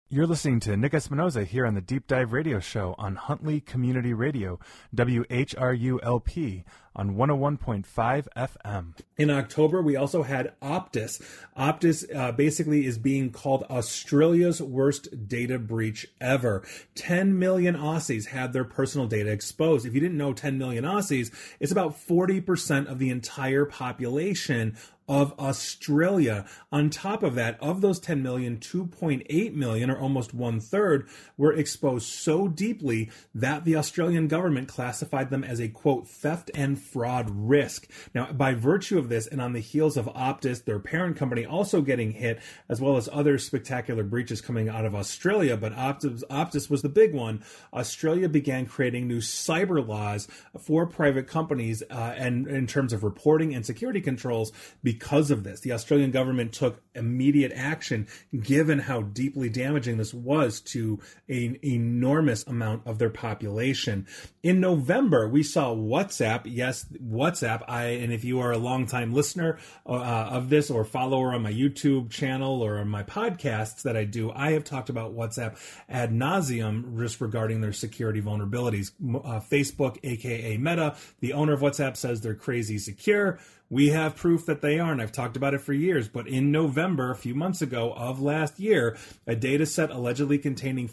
You're listening to Nick Espinoza here on the Deep Dive Radio Show on Huntley Community Radio, WHRU-LP, on 101.5 FM. In October, we also had Optus. Optus basically is being called Australia's worst data breach ever. 10 million Aussies had their personal data exposed. If you didn't know, 10 million Aussies, it's about 40% of the entire population of Australia. On top of that, of those 10 million, 2.8 million, or almost one-third, were exposed so deeply that the Australian government classified them as a, quote, theft and fraud risk. Now, by virtue of this, and on the heels of Optus, their parent company, also getting hit, as well as other spectacular breaches coming out of Australia, but Optus was the big one, Australia began creating new cyber laws for private companies and in terms of reporting and security controls. Because of this, the Australian government took immediate action, given how deeply damaging this was to an enormous amount of their population. In November, we saw WhatsApp. Yes, WhatsApp. And if you are a longtime listener of this or follower on my YouTube channel or on my podcasts that I do, I have talked about WhatsApp ad nauseum just regarding their security vulnerabilities. Facebook, aka Meta, the owner of WhatsApp, says they're crazy secure. We have proof that they aren't. I've talked about it for years, but in November, a few months ago of last year, a data set allegedly containing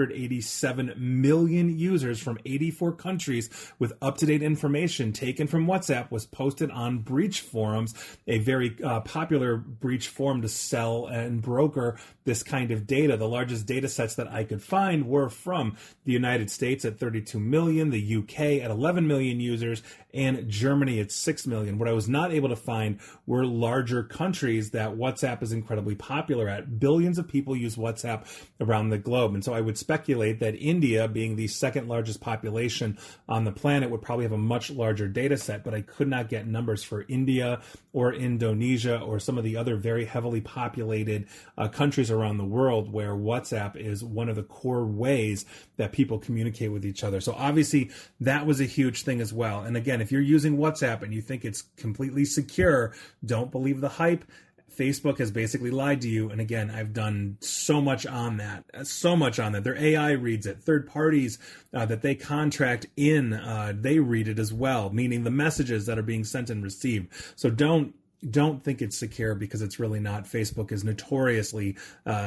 487 million users from 84 countries with up-to-date information taken from WhatsApp was posted on Breach Forums, a very popular breach forum to sell and broker this kind of data. The largest data sets that I could find were from the United States at 32 million, the UK at 11 million users, and Germany at 6 million. What I was not able to find were larger countries that WhatsApp is incredibly popular at. Billions of people use WhatsApp around the globe. And so I would speculate that India, being the second largest population on the planet, would probably have a much larger data set, but I could not get numbers for India or Indonesia or some of the other very heavily populated countries around the world where WhatsApp is one of the core ways that people communicate with each other. So obviously that was a huge thing as well. And again, if you're using WhatsApp and you think it's completely secure, don't believe the hype. Facebook has basically lied to you. And again, I've done so much on that. Their AI reads it. Third parties that they contract in, they read it as well, meaning the messages that are being sent and received. So don't think it's secure, because it's really not. Facebook is notoriously,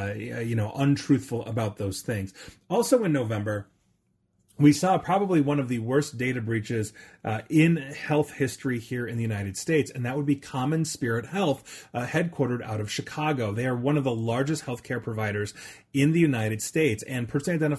untruthful about those things. Also in November, we saw probably one of the worst data breaches in health history here in the United States, and that would be Common Spirit Health, headquartered out of Chicago. They are one of the largest healthcare providers in the United States, and personal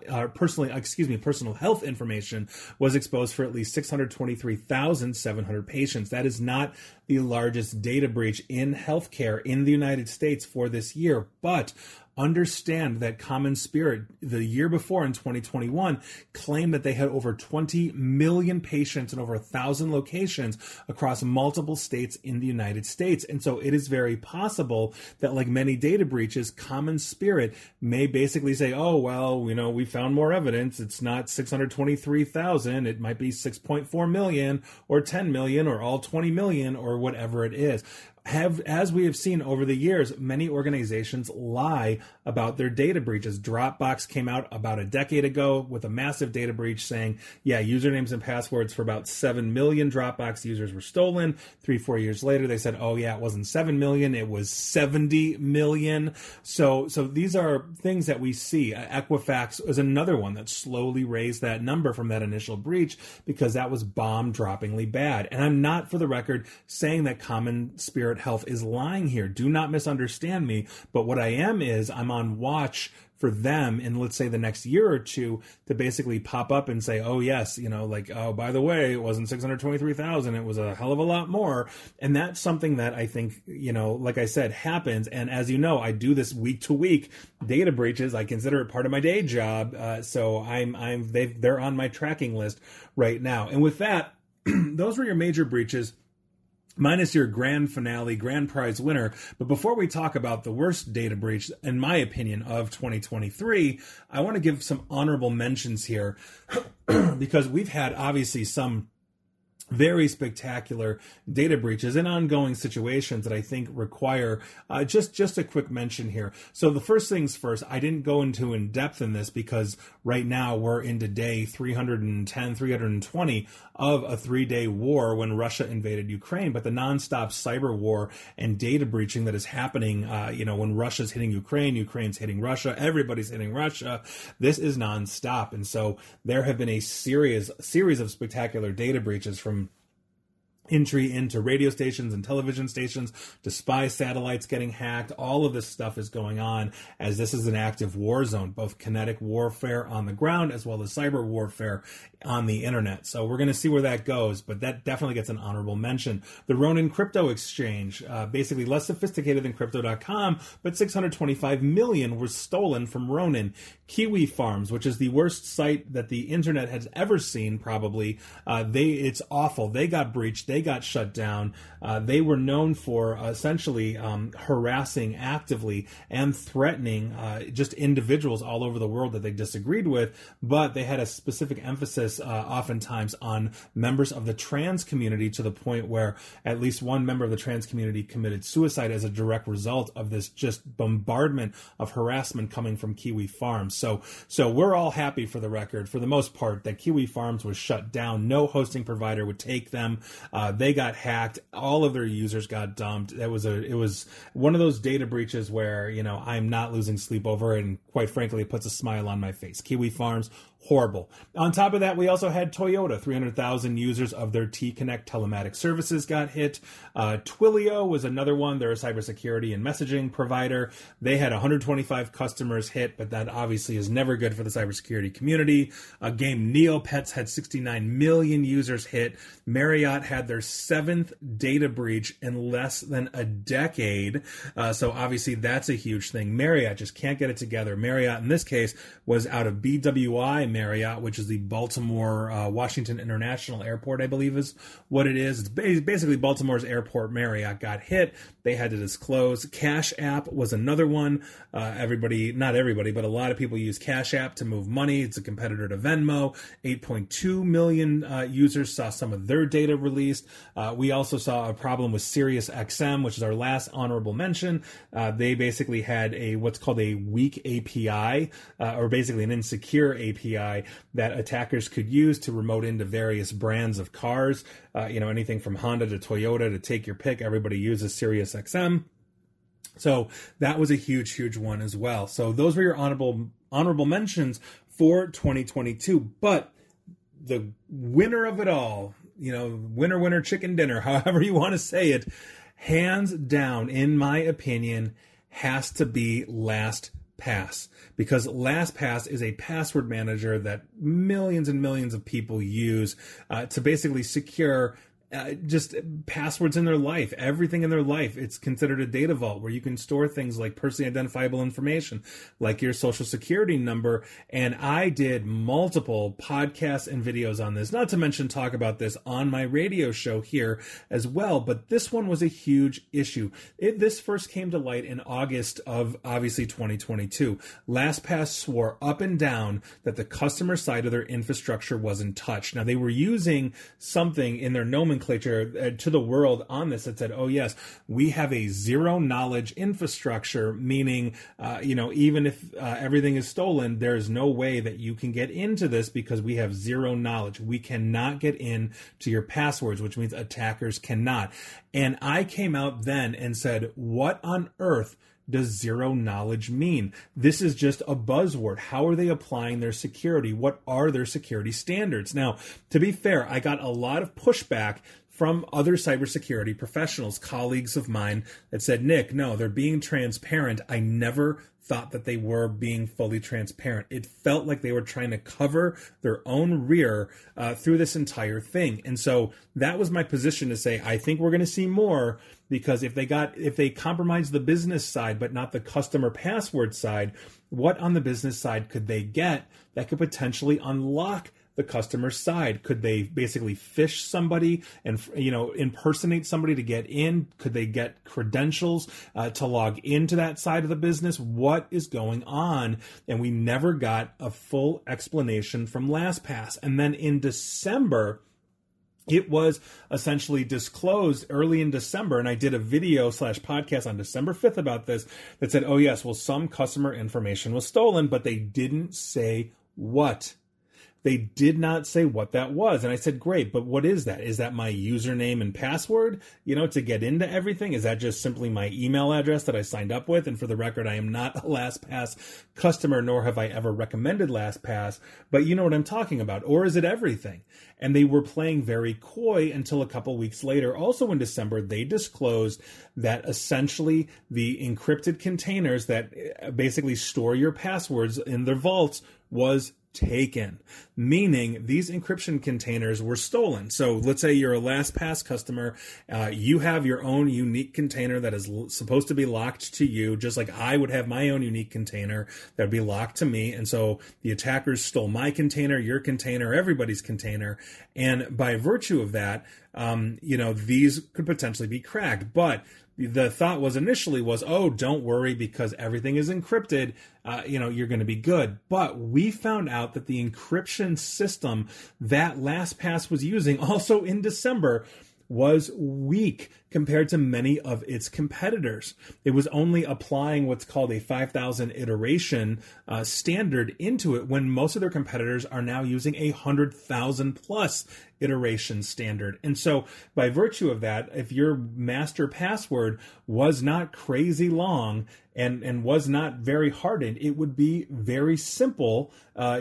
health information was exposed for at least 623,700 patients. That is not the largest data breach in healthcare in the United States for this year, but understand that Common Spirit, the year before in 2021, claimed that they had over 20 million patients in over 1,000 locations across multiple states in the United States. And so it is very possible that, like many data breaches, Common Spirit may basically say, oh, well, we found more evidence. It's not 623,000. It might be 6.4 million or 10 million or all 20 million or whatever it is. As we have seen over the years, many organizations lie about their data breaches. Dropbox came out about a decade ago with a massive data breach saying, usernames and passwords for about 7 million Dropbox users were stolen. 3-4 years later, they said, it wasn't 7 million, it was 70 million. So these are things that we see. Equifax is another one that slowly raised that number from that initial breach because that was bomb-droppingly bad. And I'm not, for the record, saying that Common Spirit Health is lying here. Do not misunderstand me. But what I am is I'm on watch for them in, let's say, the next year or two to basically pop up and say, oh, yes, by the way, it wasn't 623,000. It was a hell of a lot more. And that's something that I think, like I said, happens. And as you know, I do this week to week data breaches. I consider it part of my day job. So they're on my tracking list right now. And with that, those were your major breaches, minus your grand finale, grand prize winner. But before we talk about the worst data breach, in my opinion, of 2023, I want to give some honorable mentions here because we've had obviously some very spectacular data breaches and ongoing situations that I think require just a quick mention here. So the first things first, I didn't go into in depth in this because right now we're into day 310, 320 of a 3-day war when Russia invaded Ukraine. But the nonstop cyber war and data breaching that is happening, when Russia's hitting Ukraine, Ukraine's hitting Russia, everybody's hitting Russia. This is nonstop. And so there have been a series of spectacular data breaches from entry into radio stations and television stations, to spy satellites getting hacked. All of this stuff is going on as this is an active war zone, both kinetic warfare on the ground as well as cyber warfare on the internet. So we're going to see where that goes, but that definitely gets an honorable mention. The Ronin Crypto Exchange, basically less sophisticated than Crypto.com, but 625 million was stolen from Ronin. Kiwi Farms, which is the worst site that the internet has ever seen, probably. It's awful. They got breached. They got shut down. They were known for essentially harassing actively and threatening just individuals all over the world that they disagreed with, but they had a specific emphasis oftentimes on members of the trans community, to the point where at least one member of the trans community committed suicide as a direct result of this just bombardment of harassment coming from Kiwi Farms. So we're all happy, for the record, for the most part, that Kiwi Farms was shut down. No hosting provider would take them. They got hacked. All of their users got dumped. It was one of those data breaches where, I'm not losing sleep over it, and quite frankly, it puts a smile on my face. Kiwi Farms, horrible. On top of that, we also had Toyota. 300,000 users of their T-Connect telematic services got hit. Twilio was another one. They're a cybersecurity and messaging provider. They had 125 customers hit, but that obviously is never good for the cybersecurity community. Game Neopets had 69 million users hit. Marriott had their 7th data breach in less than a decade. So obviously that's a huge thing. Marriott just can't get it together. Marriott, in this case, was out of BWI Marriott, which is the Baltimore Washington International Airport, I believe is what it is. It's basically Baltimore's airport. Marriott got hit. They had to disclose. Cash App was another one. Not everybody, but a lot of people use Cash App to move money. It's a competitor to Venmo. 8.2 million users saw some of their data released. We also saw a problem with SiriusXM, which is our last honorable mention. They basically had what's called a weak API, or basically an insecure API that attackers could use to remote into various brands of cars. Anything from Honda to Toyota, to take your pick. Everybody uses SiriusXM. So that was a huge, huge one as well. So those were your honorable mentions for 2022. But the winner of it all, winner, chicken dinner, however you want to say it, hands down, in my opinion, has to be LastPass, because LastPass is a password manager that millions and millions of people use to basically secure just passwords in their life, everything in their life. It's considered a data vault where you can store things like personally identifiable information, like your social security number. And I did multiple podcasts and videos on this, not to mention talk about this on my radio show here as well. But this one was a huge issue. This first came to light in August of, obviously, 2022. LastPass swore up and down that the customer side of their infrastructure wasn't touched. Now, they were using something in their nomenclature to the world on this that said, oh yes, we have a zero knowledge infrastructure, meaning, even if everything is stolen, there's no way that you can get into this because we have zero knowledge. We cannot get in to your passwords, which means attackers cannot. And I came out then and said, what on earth does zero knowledge mean? This is just a buzzword. How are they applying their security? What are their security standards? Now, to be fair, I got a lot of pushback from other cybersecurity professionals, colleagues of mine, that said, Nick, no, they're being transparent. I never thought that they were being fully transparent. It felt like they were trying to cover their own rear through this entire thing. And so that was my position, to say, I think we're going to see more, because if they compromise the business side but not the customer password side, what on the business side could they get that could potentially unlock the customer side? Could they basically phish somebody and impersonate somebody to get in? Could they get credentials to log into that side of the business? What is going on? And we never got a full explanation from LastPass. And then in December It was essentially disclosed early in December, and I did a video / podcast on December 5th about this that said, oh yes, well, some customer information was stolen, but they didn't say what. They did not say what that was. And I said, great, but what is that? Is that my username and password, to get into everything? Is that just simply my email address that I signed up with? And for the record, I am not a LastPass customer, nor have I ever recommended LastPass, but you know what I'm talking about. Or is it everything? And they were playing very coy until a couple weeks later. Also in December, they disclosed that essentially the encrypted containers that basically store your passwords in their vaults was taken, meaning these encryption containers were stolen. So let's say you're a LastPass customer, you have your own unique container that is supposed to be locked to you, just like I would have my own unique container that would be locked to me. And so the attackers stole my container, your container, everybody's container. And by virtue of that, these could potentially be cracked. But the thought was initially oh, don't worry because everything is encrypted. You're going to be good. But we found out that the encryption system that LastPass was using also in December was weak compared to many of its competitors. It was only applying what's called a 5,000 iteration standard into it when most of their competitors are now using a 100,000 plus iteration standard. And so by virtue of that, if your master password was not crazy long and was not very hardened, it would be very simple,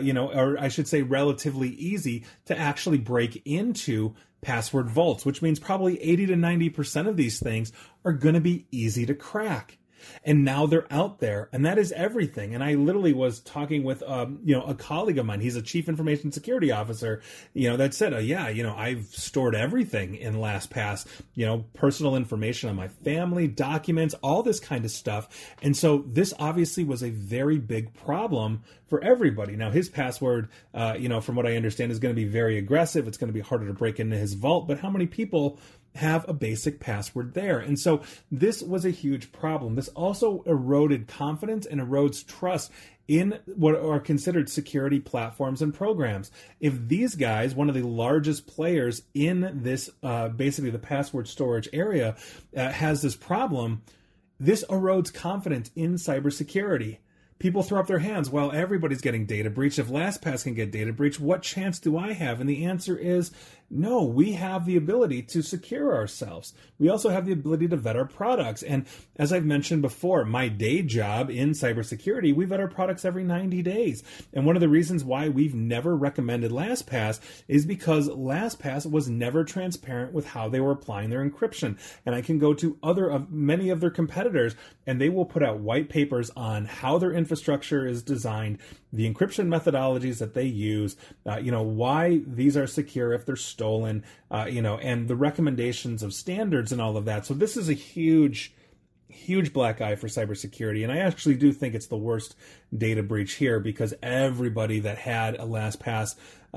or I should say relatively easy to actually break into password vaults, which means probably 80 to 90% of these things are going to be easy to crack. And now they're out there, and that is everything. And I literally was talking with, a colleague of mine. He's a chief information security officer, that said, I've stored everything in LastPass, personal information on my family, documents, all this kind of stuff. And so this obviously was a very big problem for everybody. Now, his password, from what I understand, is going to be very aggressive. It's going to be harder to break into his vault. But how many people have a basic password there? And so this was a huge problem. This also eroded confidence and erodes trust in what are considered security platforms and programs. If these guys, one of the largest players in this, basically the password storage area, has this problem, this erodes confidence in cybersecurity. People throw up their hands, well, everybody's getting data breached. If LastPass can get data breached, what chance do I have? And the answer is no, we have the ability to secure ourselves. We also have the ability to vet our products. And as I've mentioned before, my day job in cybersecurity, we vet our products every 90 days. And one of the reasons why we've never recommended LastPass is because LastPass was never transparent with how they were applying their encryption. And I can go to many of their competitors, and they will put out white papers on how their infrastructure is designed, the encryption methodologies that they use, why these are secure if they're stolen, and the recommendations of standards and all of that. So this is a huge black eye for cybersecurity. And I actually do think it's the worst data breach here because everybody that had a LastPass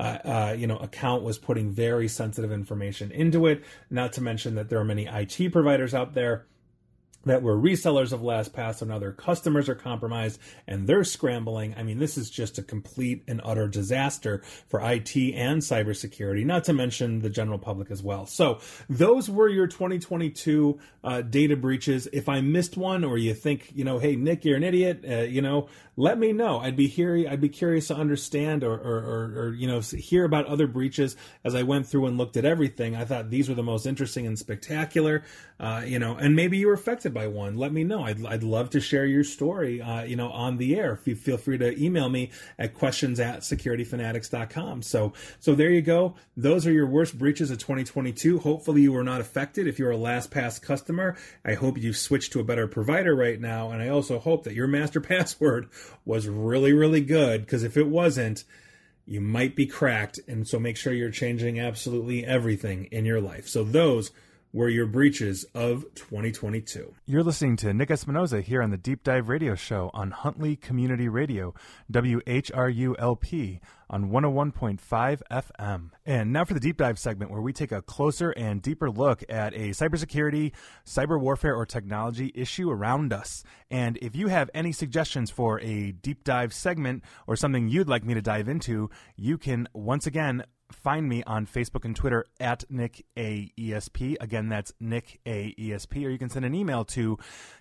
account was putting very sensitive information into it. Not to mention that there are many IT providers out there that were resellers of LastPass, and now their customers are compromised and they're scrambling. I mean, this is just a complete and utter disaster for IT and cybersecurity, not to mention the general public as well. So those were your 2022 data breaches. If I missed one, or you think, hey, Nick, you're an idiot, let me know. I'd be curious to understand or hear about other breaches. As I went through and looked at everything, I thought these were the most interesting and spectacular, and maybe you were affected by one. Let me know. I'd love to share your story, on the air. Feel free to email me at questions@securityfanatics.com. So there you go. Those are your worst breaches of 2022. Hopefully you were not affected. If you're a LastPass customer, I hope you switched to a better provider right now. And I also hope that your master password was really, really good, because if it wasn't, you might be cracked. And so make sure you're changing absolutely everything in your life. So those were your breaches of 2022. You're listening to Nick Espinoza here on the Deep Dive Radio Show on Huntley Community Radio, WHRU-LP, on 101.5 FM. And now for the Deep Dive segment, where we take a closer and deeper look at a cybersecurity, cyber warfare, or technology issue around us. And if you have any suggestions for a Deep Dive segment or something you'd like me to dive into, you can once again find me on Facebook and Twitter at Nick AESP. Again, that's Nick AESP. Or you can send an email to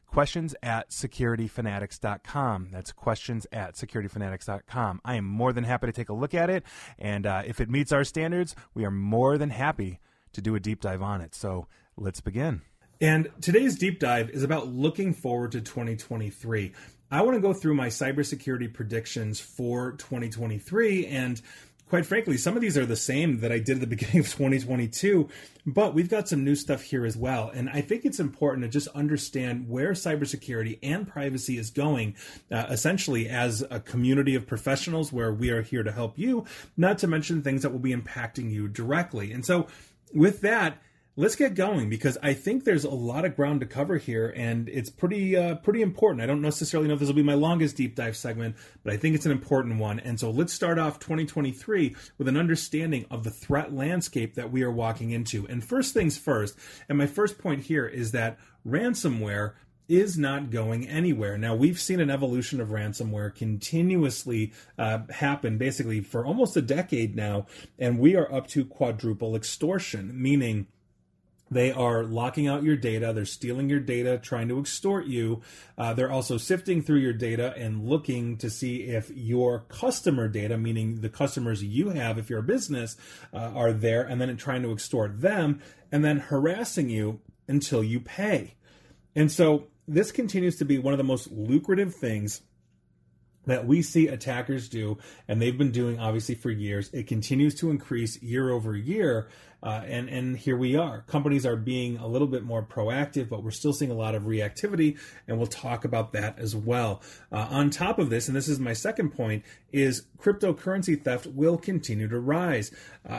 questions@securityfanatics.com. That's questions@securityfanatics.com. I am more than happy to take a look at it, and if it meets our standards, we are more than happy to do a deep dive on it. So let's begin. And today's deep dive is about looking forward to 2023. I want to go through my cybersecurity predictions for 2023, and quite frankly, some of these are the same that I did at the beginning of 2022, but we've got some new stuff here as well. And I think it's important to just understand where cybersecurity and privacy is going, essentially as a community of professionals where we are here to help you, not to mention things that will be impacting you directly. And so with that, let's get going, because I think there's a lot of ground to cover here, and it's pretty important. I don't necessarily know if this will be my longest deep dive segment, but I think it's an important one. And so let's start off 2023 with an understanding of the threat landscape that we are walking into. And first things first, and my first point here is that ransomware is not going anywhere. Now, we've seen an evolution of ransomware continuously happen basically for almost a decade now, and we are up to quadruple extortion, meaning they are locking out your data. They're stealing your data, trying to extort you. They're also sifting through your data and looking to see if your customer data, meaning the customers you have if you're a business, are there, and then trying to extort them, and then harassing you until you pay. And so this continues to be one of the most lucrative things that we see attackers do, and they've been doing obviously for years. It continues to increase year over year, and here we are. Companies are being a little bit more proactive, but we're still seeing a lot of reactivity, and we'll talk about that as well. On top of this, and this is my second point, is cryptocurrency theft will continue to rise.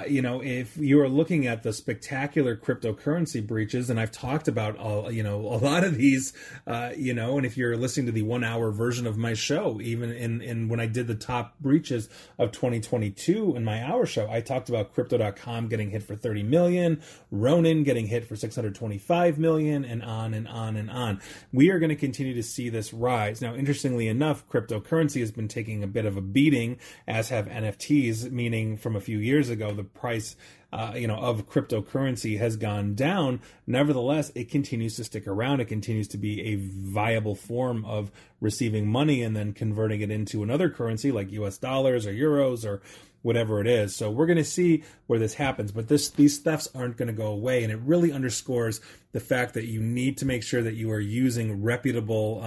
If you are looking at the spectacular cryptocurrency breaches, and I've talked about a lot of these, and if you're listening to the 1 hour version of my show, even in when I did the top breaches of 2022 in my hour show, I talked about Crypto.com getting hit for 30 million, Ronin getting hit for 625 million, and on and on and on. We are going to continue to see this rise. Now, interestingly enough, cryptocurrency has been taking a bit of a beating, as have NFTs, meaning from a few years ago, the price of cryptocurrency has gone down. Nevertheless, it continues to stick around. It continues to be a viable form of receiving money and then converting it into another currency like US dollars or euros or whatever it is. So we're going to see where this happens, but these thefts aren't going to go away. And it really underscores the fact that you need to make sure that you are using reputable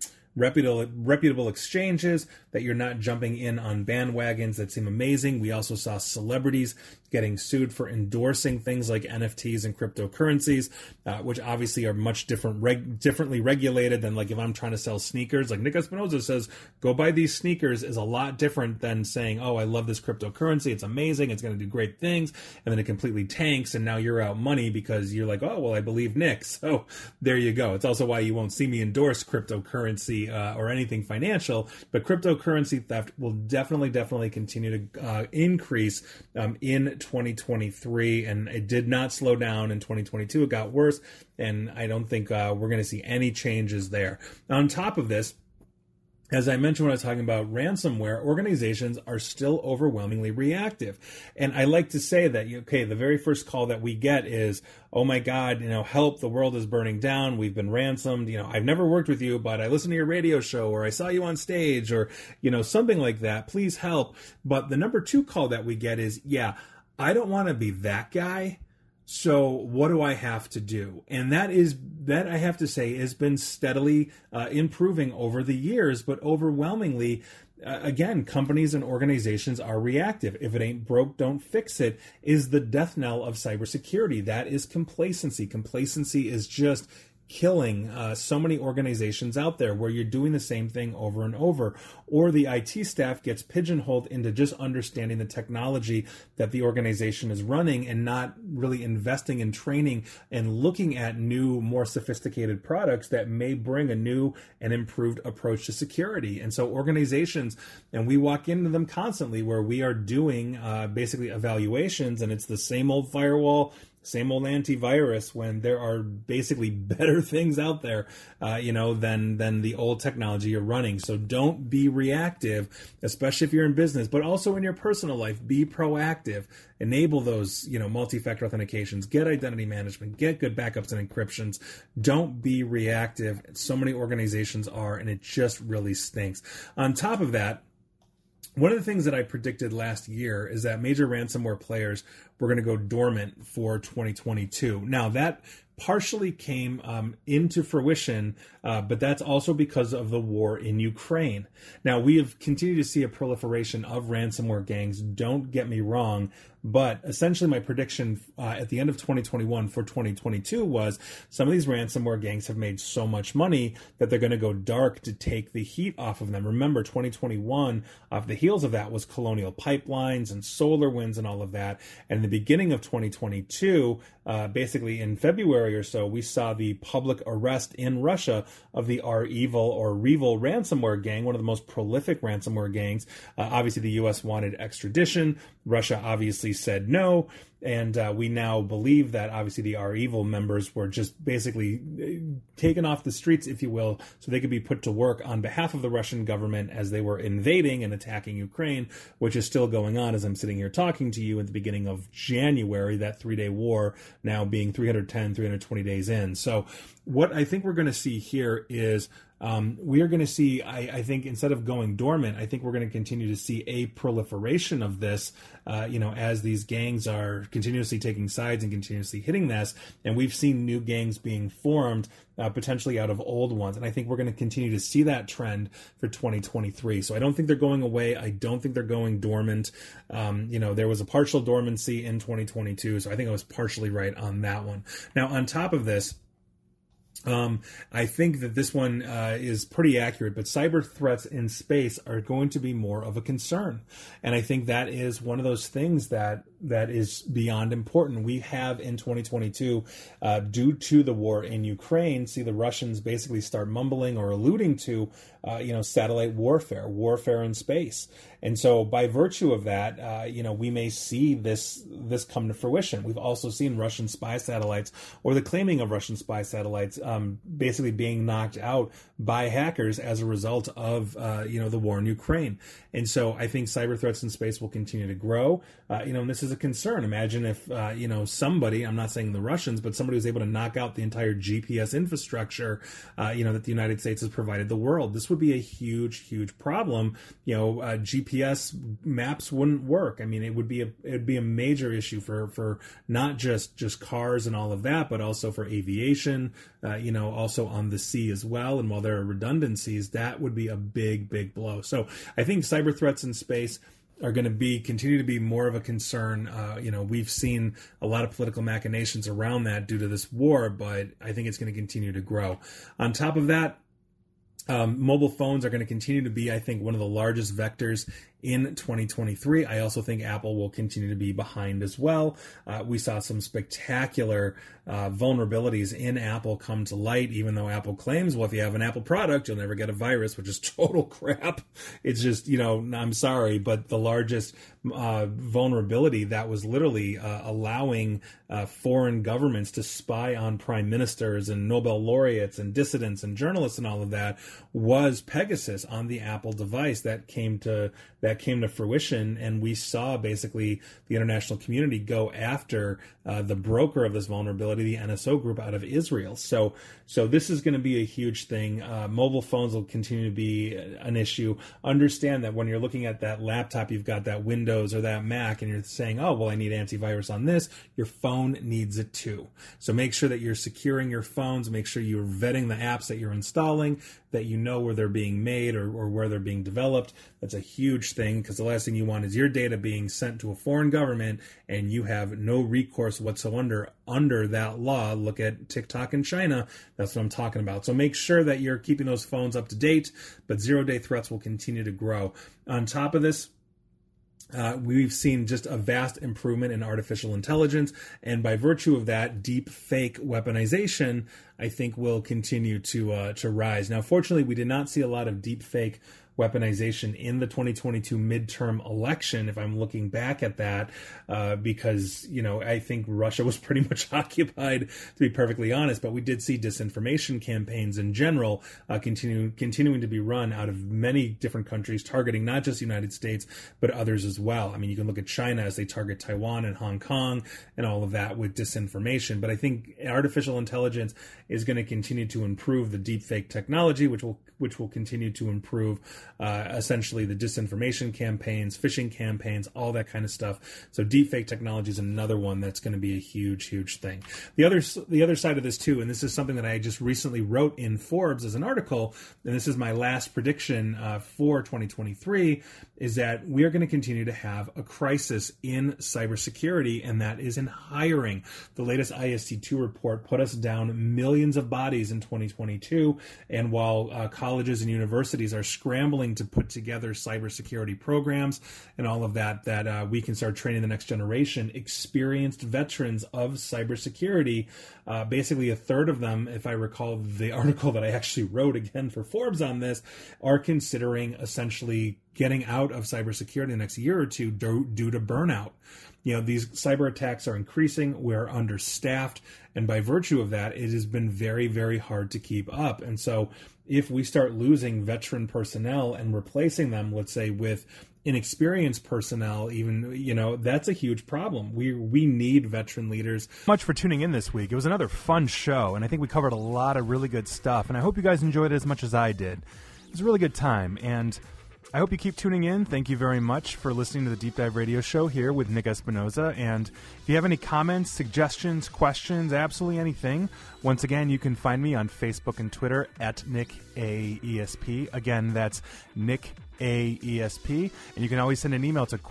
exchanges, that you're not jumping in on bandwagons that seem amazing. We also saw celebrities getting sued for endorsing things like NFTs and cryptocurrencies, which obviously are much differently regulated than, like, if I'm trying to sell sneakers. Like Nick Espinosa says, go buy these sneakers, is a lot different than saying, oh, I love this cryptocurrency, it's amazing, it's going to do great things, and then it completely tanks, and now you're out money because you're like, oh, well, I believe Nick. So there you go. It's also why you won't see me endorse cryptocurrency or anything financial, but cryptocurrency theft will definitely continue to increase in 2023, and it did not slow down in 2022. It got worse, and I don't think we're going to see any changes there. On top of this, as I mentioned when I was talking about ransomware, organizations are still overwhelmingly reactive. And I like to say that, the very first call that we get is, oh my God, help, the world is burning down, we've been ransomed, I've never worked with you, but I listened to your radio show, or I saw you on stage, or, something like that, please help. But the number two call that we get is, I don't want to be that guy. So what do I have to do? And that I have to say has been steadily improving over the years, but overwhelmingly, again, companies and organizations are reactive. If it ain't broke, don't fix it is the death knell of cybersecurity. That is complacency. Complacency is just killing so many organizations out there where you're doing the same thing over and over, or the IT staff gets pigeonholed into just understanding the technology that the organization is running and not really investing in training and looking at new, more sophisticated products that may bring a new and improved approach to security. And so organizations, and we walk into them constantly, where we are doing basically evaluations, and it's the same old firewall, same old antivirus when there are basically better things out there, than the old technology you're running. So don't be reactive, especially if you're in business, but also in your personal life. Be proactive. Enable those, multi-factor authentications. Get identity management. Get good backups and encryptions. Don't be reactive. So many organizations are, and it just really stinks. On top of that, one of the things that I predicted last year is that major ransomware players were going to go dormant for 2022. Now, that partially came into fruition, but that's also because of the war in Ukraine. Now, we have continued to see a proliferation of ransomware gangs, don't get me wrong, but essentially my prediction at the end of 2021 for 2022 was some of these ransomware gangs have made so much money that they're going to go dark to take the heat off of them. Remember, 2021, off the heels of that was Colonial Pipelines and SolarWinds and all of that. And in the beginning of 2022, basically in February or so, we saw the public arrest in Russia of the REvil or REvil ransomware gang, one of the most prolific ransomware gangs. Obviously, the U.S. wanted extradition. Russia obviously said no. And we now believe that obviously the REvil members were just basically taken off the streets, if you will, so they could be put to work on behalf of the Russian government as they were invading and attacking Ukraine, which is still going on as I'm sitting here talking to you at the beginning of January, that 3-day war now being 320 days in. So what I think we're going to see here is we are going to see, I think, instead of going dormant, I think we're going to continue to see a proliferation of this, as these gangs are continuously taking sides and continuously hitting this. And we've seen new gangs being formed, potentially out of old ones. And I think we're going to continue to see that trend for 2023. So I don't think they're going away. I don't think they're going dormant. There was a partial dormancy in 2022. So I think I was partially right on that one. Now, on top of this, I think that this one is pretty accurate, but cyber threats in space are going to be more of a concern. And I think that is one of those things that is beyond important. We have in 2022, due to the war in Ukraine, see the Russians basically start mumbling or alluding to, satellite warfare in space. And so by virtue of that, we may see this come to fruition. We've also seen Russian spy satellites, or the claiming of Russian spy satellites, basically being knocked out by hackers as a result of, the war in Ukraine. And so I think cyber threats in space will continue to grow, and this is a concern. Imagine if, somebody, I'm not saying the Russians, but somebody was able to knock out the entire GPS infrastructure, that the United States has provided the world. This would be a huge, huge problem. GPS maps wouldn't work. I mean, it would be a major issue for not just cars and all of that, but also for aviation, also on the sea as well. And while there are redundancies, that would be a big, big blow. So I think cyber threats in space are going to continue to be more of a concern. We've seen a lot of political machinations around that due to this war, but I think it's going to continue to grow. On top of that, mobile phones are going to continue to be, I think, one of the largest vectors in 2023. I also think Apple will continue to be behind as well. We saw some spectacular vulnerabilities in Apple come to light, even though Apple claims, well, if you have an Apple product, you'll never get a virus, which is total crap. It's just, I'm sorry, but the largest vulnerability that was literally allowing foreign governments to spy on prime ministers and Nobel laureates and dissidents and journalists and all of that was Pegasus on the Apple device that came to fruition. And we saw basically the international community go after the broker of this vulnerability, the NSO group out of Israel. So this is going to be a huge thing. Mobile phones will continue to be an issue. Understand that when you're looking at that laptop, you've got that Windows or that Mac, and you're saying, oh, well, I need antivirus on this. Your phone needs it too. So make sure that you're securing your phones. Make sure you're vetting the apps that you're installing, that you know where they're being made or where they're being developed. That's a huge thing, because the last thing you want is your data being sent to a foreign government and you have no recourse whatsoever under that law. Look at TikTok in China. That's what I'm talking about. So make sure that you're keeping those phones up to date, but zero-day threats will continue to grow. On top of this, we've seen just a vast improvement in artificial intelligence, and by virtue of that, deep fake weaponization, I think, will continue to rise. Now, fortunately, we did not see a lot of deep fake weaponization in the 2022 midterm election, if I'm looking back at that, because, I think Russia was pretty much occupied, to be perfectly honest, but we did see disinformation campaigns in general continuing to be run out of many different countries, targeting not just the United States, but others as well. I mean, you can look at China as they target Taiwan and Hong Kong and all of that with disinformation. But I think artificial intelligence is going to continue to improve the deepfake technology, which will continue to improve essentially the disinformation campaigns, phishing campaigns, all that kind of stuff. So deepfake technology is another one that's going to be a huge, huge thing. The other side of this too, and this is something that I just recently wrote in Forbes as an article, and this is my last prediction for 2023, is that we are going to continue to have a crisis in cybersecurity, and that is in hiring. The latest IST2 report put us down millions of bodies in 2022, and while colleges and universities are scrambling to put together cybersecurity programs and all of that we can start training the next generation, experienced veterans of cybersecurity, basically a third of them, if I recall the article that I actually wrote again for Forbes on this, are considering essentially getting out of cybersecurity the next year or two due to burnout. These cyber attacks are increasing. We're understaffed. And by virtue of that, it has been very, very hard to keep up. And so if we start losing veteran personnel and replacing them, let's say, with inexperienced personnel, even, that's a huge problem. We need veteran leaders. Much for tuning in this week. It was another fun show, and I think we covered a lot of really good stuff. And I hope you guys enjoyed it as much as I did. It was a really good time, and I hope you keep tuning in. Thank you very much for listening to the Deep Dive Radio Show here with Nick Espinoza. And if you have any comments, suggestions, questions, absolutely anything, once again, you can find me on Facebook and Twitter at NickAESP. Again, that's NickAESP. And you can always send an email to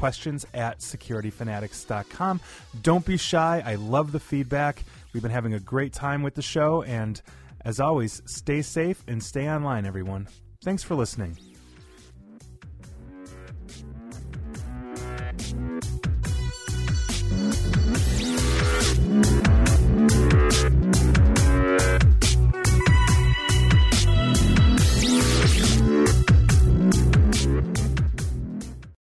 questions@securityfanatics.com. Don't be shy. I love the feedback. We've been having a great time with the show. And as always, stay safe and stay online, everyone. Thanks for listening.